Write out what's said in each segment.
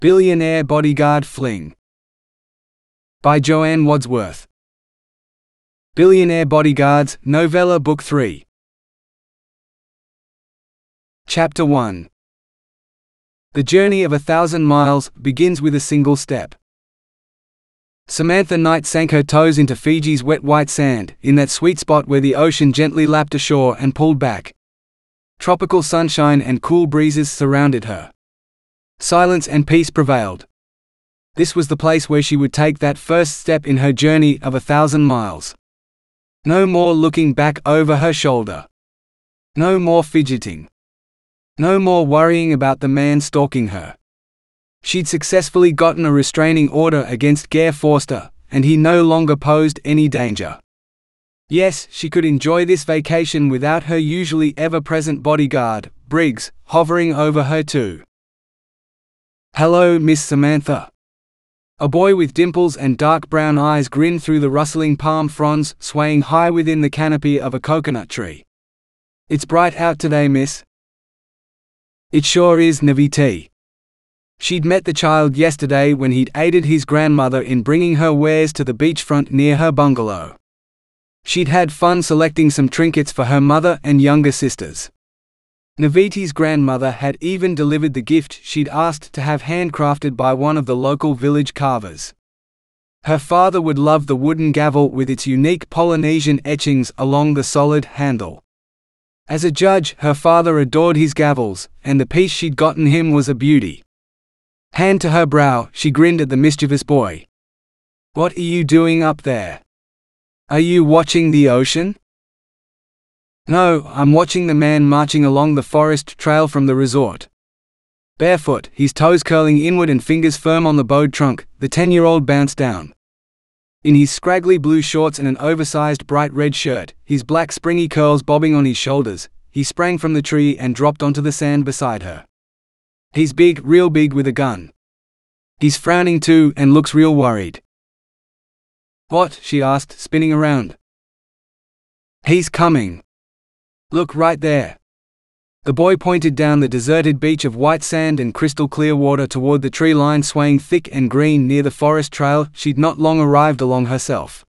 Billionaire Bodyguard Fling by Joanne Wadsworth. Billionaire Bodyguards, Novella Book 3. Chapter 1. The journey of 1,000 miles begins with a single step. Samantha Knight sank her toes into Fiji's wet white sand, in that sweet spot where the ocean gently lapped ashore and pulled back. Tropical sunshine and cool breezes surrounded her. Silence and peace prevailed. This was the place where she would take that first step in her journey of 1,000 miles. No more looking back over her shoulder. No more fidgeting. No more worrying about the man stalking her. She'd successfully gotten a restraining order against Gare Forster, and he no longer posed any danger. Yes, she could enjoy this vacation without her usually ever-present bodyguard, Briggs, hovering over her too. "Hello, Miss Samantha." A boy with dimples and dark brown eyes grinned through the rustling palm fronds swaying high within the canopy of a coconut tree. "It's bright out today, miss." "It sure is, Naviti." She'd met the child yesterday when he'd aided his grandmother in bringing her wares to the beachfront near her bungalow. She'd had fun selecting some trinkets for her mother and younger sisters. Naviti's grandmother had even delivered the gift she'd asked to have handcrafted by one of the local village carvers. Her father would love the wooden gavel with its unique Polynesian etchings along the solid handle. As a judge, her father adored his gavels, and the piece she'd gotten him was a beauty. Hand to her brow, she grinned at the mischievous boy. "What are you doing up there? Are you watching the ocean?" "No, I'm watching the man marching along the forest trail from the resort." Barefoot, his toes curling inward and fingers firm on the bowed trunk, the 10-year-old bounced down. In his scraggly blue shorts and an oversized bright red shirt, his black springy curls bobbing on his shoulders, he sprang from the tree and dropped onto the sand beside her. "He's big, real big with a gun. He's frowning too and looks real worried." "What?" she asked, spinning around. "He's coming. Look right there." The boy pointed down the deserted beach of white sand and crystal clear water toward the tree line swaying thick and green near the forest trail she'd not long arrived along herself.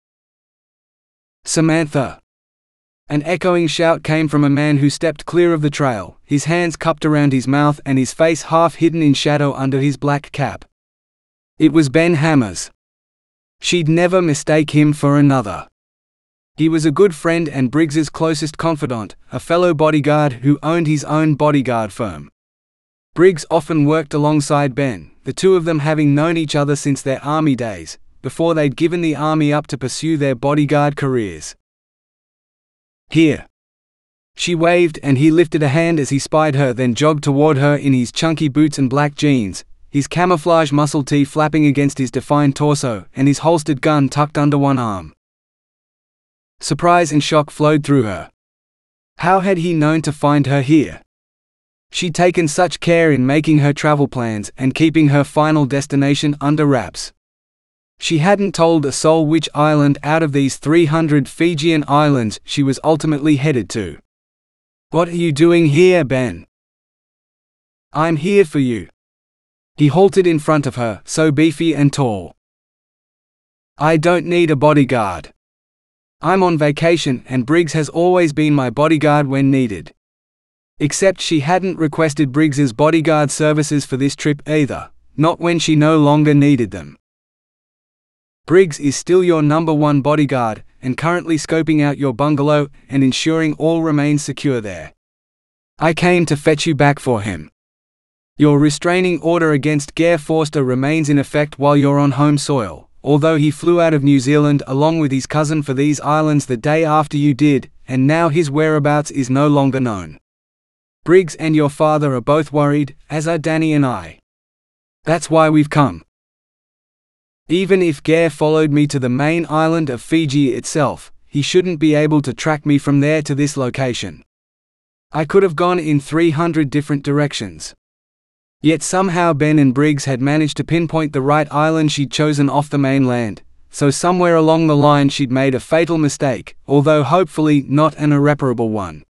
"Samantha!" An echoing shout came from a man who stepped clear of the trail, his hands cupped around his mouth and his face half hidden in shadow under his black cap. It was Ben Hammers. She'd never mistake him for another. He was a good friend and Briggs's closest confidant, a fellow bodyguard who owned his own bodyguard firm. Briggs often worked alongside Ben, the two of them having known each other since their army days, before they'd given the army up to pursue their bodyguard careers. "Here." She waved and he lifted a hand as he spied her, then jogged toward her in his chunky boots and black jeans, his camouflage muscle tee flapping against his defined torso and his holstered gun tucked under one arm. Surprise and shock flowed through her. How had he known to find her here? She'd taken such care in making her travel plans and keeping her final destination under wraps. She hadn't told a soul which island out of these 300 Fijian islands she was ultimately headed to. "What are you doing here, Ben?" "I'm here for you." He halted in front of her, so beefy and tall. "I don't need a bodyguard. I'm on vacation and Briggs has always been my bodyguard when needed." Except she hadn't requested Briggs's bodyguard services for this trip either, not when she no longer needed them. "Briggs is still your #1 bodyguard, and currently scoping out your bungalow and ensuring all remains secure there. I came to fetch you back for him. Your restraining order against Gare Forster remains in effect while you're on home soil, although he flew out of New Zealand along with his cousin for these islands the day after you did, and now his whereabouts is no longer known. Briggs and your father are both worried, as are Danny and I. That's why we've come. Even if Gare followed me to the main island of Fiji itself, he shouldn't be able to track me from there to this location. I could have gone in 300 different directions. Yet somehow Ben and Briggs had managed to pinpoint the right island she'd chosen off the mainland, so somewhere along the line she'd made a fatal mistake, although hopefully not an irreparable one.